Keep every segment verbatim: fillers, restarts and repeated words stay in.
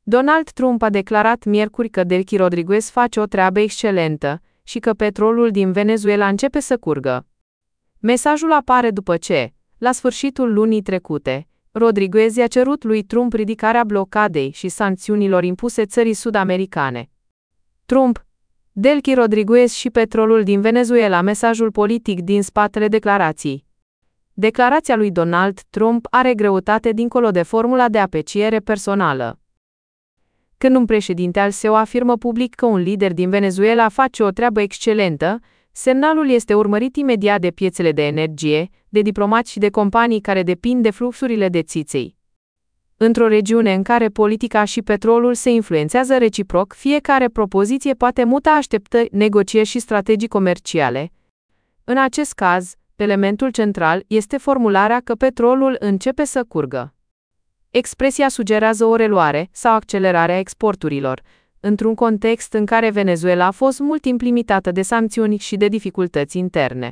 Donald Trump a declarat miercuri că Delcy Rodriguez face o treabă excelentă și că petrolul din Venezuela începe să curgă. Mesajul apare după ce, la sfârșitul lunii trecute, Rodriguez i-a cerut lui Trump ridicarea blocadei și sancțiunilor impuse țării sud-americane. Trump, Delcy Rodriguez și petrolul din Venezuela, mesajul politic din spatele declarației. Declarația lui Donald Trump are greutate dincolo de formula de apreciere personală. Când un președinte al S E U afirmă public că un lider din Venezuela face o treabă excelentă, semnalul este urmărit imediat de piețele de energie, de diplomați și de companii care depind de fluxurile de țiței. Într-o regiune în care politica și petrolul se influențează reciproc, fiecare propoziție poate muta așteptări, negocieri și strategii comerciale. În acest caz, elementul central este formularea că petrolul începe să curgă. Expresia sugerează o reluare sau accelerare a exporturilor, într-un context în care Venezuela a fost mult timp limitată de sancțiuni și de dificultăți interne.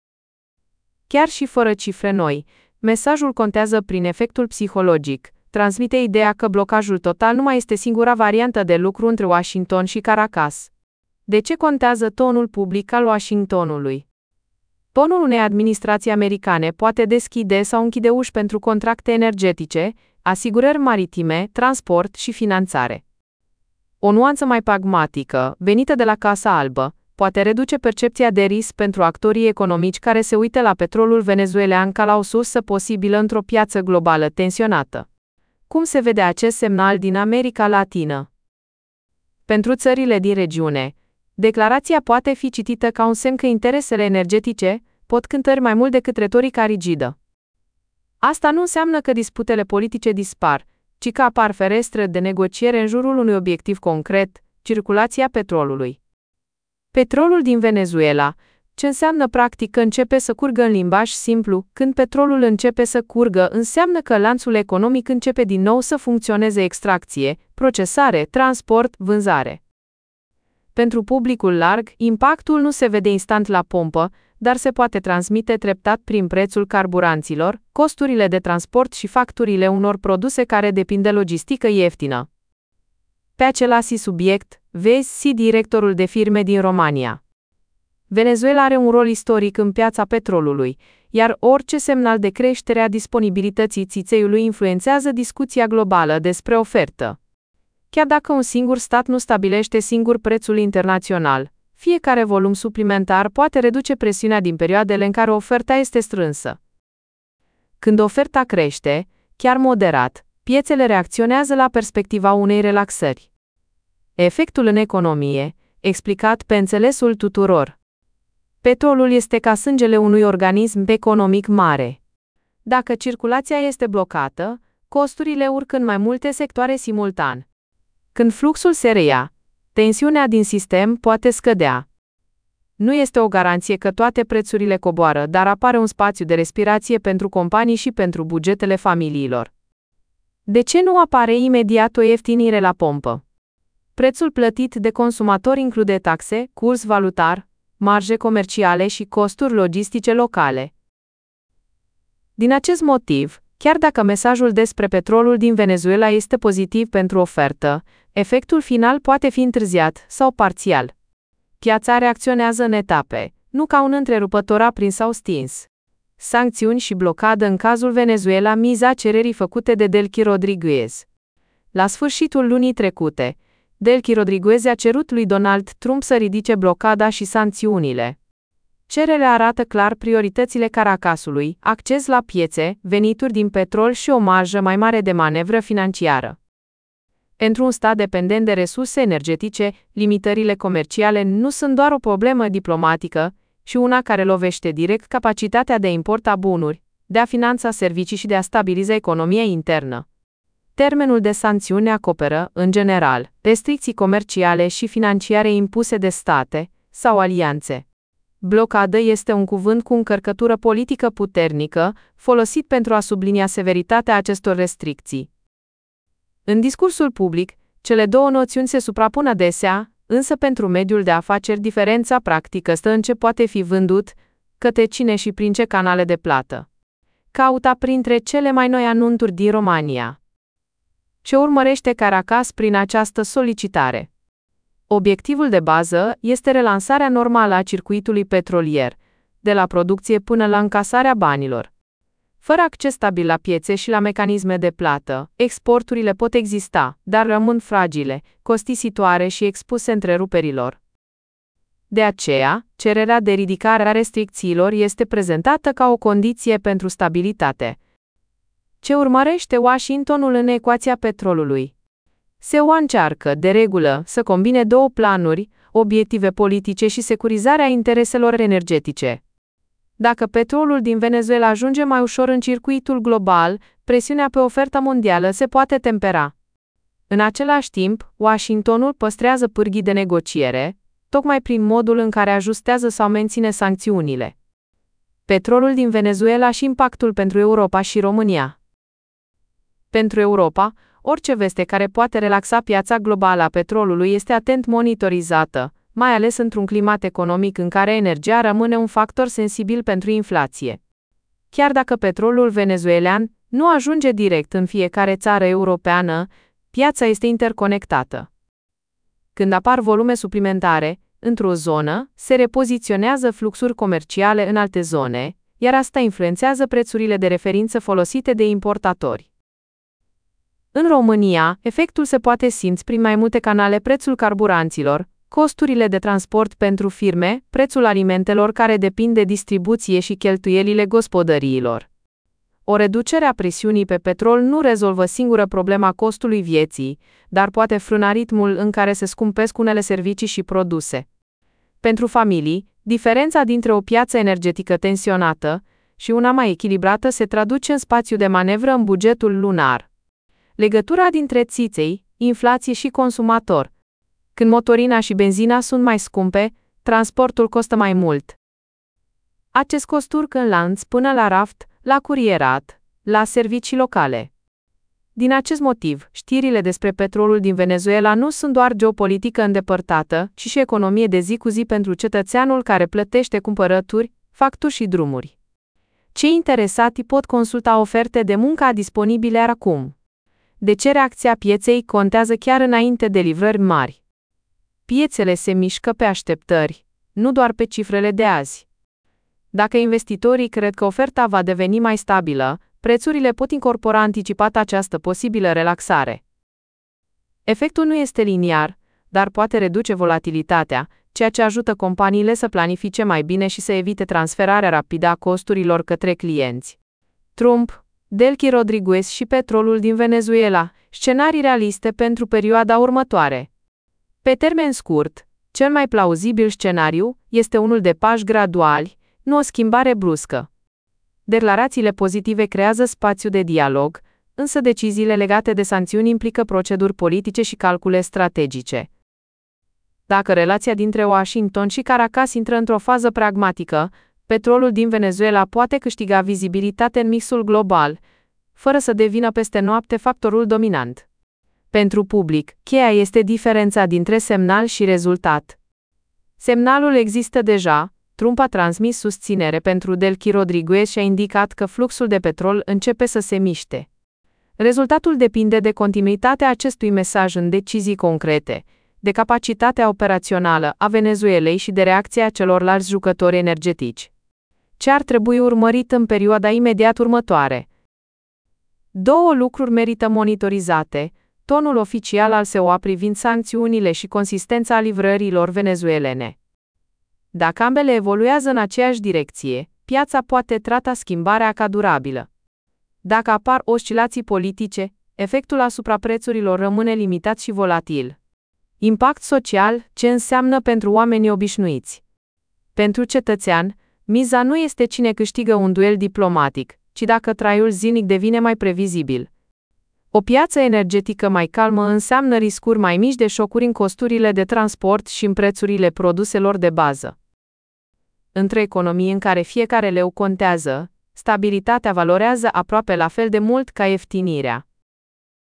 Chiar și fără cifre noi, mesajul contează prin efectul psihologic, transmite ideea că blocajul total nu mai este singura variantă de lucru între Washington și Caracas. De ce contează tonul public al Washingtonului? Tonul unei administrații americane poate deschide sau închide uși pentru contracte energetice, asigurări maritime, transport și finanțare. O nuanță mai pragmatică, venită de la Casa Albă, poate reduce percepția de risc pentru actorii economici care se uită la petrolul venezuelan ca la o sursă posibilă într-o piață globală tensionată. Cum se vede acest semnal din America Latină? Pentru țările din regiune, declarația poate fi citită ca un semn că interesele energetice pot cântări mai mult decât retorica rigidă. Asta nu înseamnă că disputele politice dispar, ci că apar ferestre de negociere în jurul unui obiectiv concret, circulația petrolului. Petrolul din Venezuela, ce înseamnă practic că începe să curgă în limbaj simplu, când petrolul începe să curgă, înseamnă că lanțul economic începe din nou să funcționeze: extracție, procesare, transport, vânzare. Pentru publicul larg, impactul nu se vede instant la pompă, dar se poate transmite treptat prin prețul carburanților, costurile de transport și facturile unor produse care depind de logistică ieftină. Pe același subiect, vezi directorul de firme din România. Venezuela are un rol istoric în piața petrolului, iar orice semnal de creștere a disponibilității țițeiului influențează discuția globală despre ofertă. Chiar dacă un singur stat nu stabilește singur prețul internațional, fiecare volum suplimentar poate reduce presiunea din perioadele în care oferta este strânsă. Când oferta crește, chiar moderat, piețele reacționează la perspectiva unei relaxări. Efectul în economie, explicat pe înțelesul tuturor. Petrolul este ca sângele unui organism economic mare. Dacă circulația este blocată, costurile urcă în mai multe sectoare simultan. Când fluxul se reia, tensiunea din sistem poate scădea. Nu este o garanție că toate prețurile coboară, dar apare un spațiu de respirație pentru companii și pentru bugetele familiilor. De ce nu apare imediat o ieftinire la pompă? Prețul plătit de consumatori include taxe, curs valutar, marje comerciale și costuri logistice locale. Din acest motiv, chiar dacă mesajul despre petrolul din Venezuela este pozitiv pentru ofertă, efectul final poate fi întârziat sau parțial. Piața reacționează în etape, nu ca un întrerupător aprins sau stins. Sancțiuni și blocadă în cazul Venezuela, miza cererii făcute de Delcy Rodriguez. La sfârșitul lunii trecute, Delcy Rodriguez a cerut lui Donald Trump să ridice blocada și sancțiunile. Cererea arată clar prioritățile Caracasului: acces la piețe, venituri din petrol și o marjă mai mare de manevră financiară. Într-un stat dependent de resurse energetice, limitările comerciale nu sunt doar o problemă diplomatică, ci una care lovește direct capacitatea de import a bunuri, de a finanța servicii și de a stabiliza economia internă. Termenul de sancțiuni acoperă, în general, restricții comerciale și financiare impuse de state sau alianțe. Blocadă este un cuvânt cu încărcătură politică puternică, folosit pentru a sublinia severitatea acestor restricții. În discursul public, cele două noțiuni se suprapun adesea, însă pentru mediul de afaceri diferența practică stă în ce poate fi vândut, către cine și prin ce canale de plată. Caută printre cele mai noi anunțuri din România. Ce urmărește Caracas prin această solicitare? Obiectivul de bază este relansarea normală a circuitului petrolier, de la producție până la încasarea banilor. Fără acces stabil la piețe și la mecanisme de plată, exporturile pot exista, dar rămân fragile, costisitoare și expuse întreruperilor. De aceea, cererea de ridicare a restricțiilor este prezentată ca o condiție pentru stabilitate. Ce urmărește Washingtonul în ecuația petrolului? S E U încearcă, de regulă, să combine două planuri, obiective politice și securizarea intereselor energetice. Dacă petrolul din Venezuela ajunge mai ușor în circuitul global, presiunea pe oferta mondială se poate tempera. În același timp, Washingtonul păstrează pârghii de negociere, tocmai prin modul în care ajustează sau menține sancțiunile. Petrolul din Venezuela și impactul pentru Europa și România. Pentru Europa, orice veste care poate relaxa piața globală a petrolului este atent monitorizată, mai ales într-un climat economic în care energia rămâne un factor sensibil pentru inflație. Chiar dacă petrolul venezuelan nu ajunge direct în fiecare țară europeană, piața este interconectată. Când apar volume suplimentare, într-o zonă, se repoziționează fluxuri comerciale în alte zone, iar asta influențează prețurile de referință folosite de importatori. În România, efectul se poate simți prin mai multe canale: prețul carburanților, costurile de transport pentru firme, prețul alimentelor care depind de distribuție și cheltuielile gospodăriilor. O reducere a presiunii pe petrol nu rezolvă singură problema costului vieții, dar poate frâna ritmul în care se scumpesc unele servicii și produse. Pentru familii, diferența dintre o piață energetică tensionată și una mai echilibrată se traduce în spațiu de manevră în bugetul lunar. Legătura dintre țiței, inflație și consumator. Când motorina și benzina sunt mai scumpe, transportul costă mai mult. Acest cost urcă în lanț până la raft, la curierat, la servicii locale. Din acest motiv, știrile despre petrolul din Venezuela nu sunt doar geopolitică îndepărtată, ci și economie de zi cu zi pentru cetățeanul care plătește cumpărături, facturi și drumuri. Cei interesati pot consulta oferte de muncă disponibile acum. De ce reacția pieței contează chiar înainte de livrări mari? Piețele se mișcă pe așteptări, nu doar pe cifrele de azi. Dacă investitorii cred că oferta va deveni mai stabilă, prețurile pot incorpora anticipat această posibilă relaxare. Efectul nu este liniar, dar poate reduce volatilitatea, ceea ce ajută companiile să planifice mai bine și să evite transferarea rapidă a costurilor către clienți. Trump, Delcy Rodriguez și petrolul din Venezuela, scenarii realiste pentru perioada următoare. Pe termen scurt, cel mai plauzibil scenariu este unul de pași graduali, nu o schimbare bruscă. Declarațiile pozitive creează spațiu de dialog, însă deciziile legate de sancțiuni implică proceduri politice și calcule strategice. Dacă relația dintre Washington și Caracas intră într-o fază pragmatică, petrolul din Venezuela poate câștiga vizibilitate în mixul global, fără să devină peste noapte factorul dominant. Pentru public, cheia este diferența dintre semnal și rezultat. Semnalul există deja. Trump a transmis susținere pentru Delcy Rodriguez și a indicat că fluxul de petrol începe să se miște. Rezultatul depinde de continuitatea acestui mesaj în decizii concrete, de capacitatea operațională a Venezuelei și de reacția celorlalți jucători energetici. Ce ar trebui urmărit în perioada imediat următoare? Două lucruri merită monitorizate: tonul oficial al S E U privind sancțiunile și consistența livrărilor venezuelene. Dacă ambele evoluează în aceeași direcție, piața poate trata schimbarea ca durabilă. Dacă apar oscilații politice, efectul asupra prețurilor rămâne limitat și volatil. Impact social, ce înseamnă pentru oamenii obișnuiți? Pentru cetățean, miza nu este cine câștigă un duel diplomatic, ci dacă traiul zilnic devine mai previzibil. O piață energetică mai calmă înseamnă riscuri mai mici de șocuri în costurile de transport și în prețurile produselor de bază. Într-o economie în care fiecare leu contează, stabilitatea valorează aproape la fel de mult ca ieftinirea.